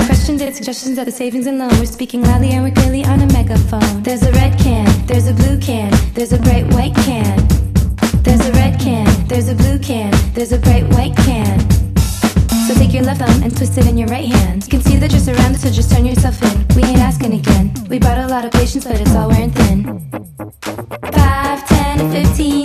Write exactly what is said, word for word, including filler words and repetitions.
questions and suggestions at the savings and loan. We're speaking loudly and we're clearly on a megaphone. There's a red can, there's a blue can, there's a bright white can. There's a red can, there's a blue can, there's a bright white can. So take your left thumb and twist it in your right hand. You can see that you're surrounded, so just turn yourself in. We ain't asking again. We brought a lot of patience, but it's all wearing thin. Five, ten, fifteen.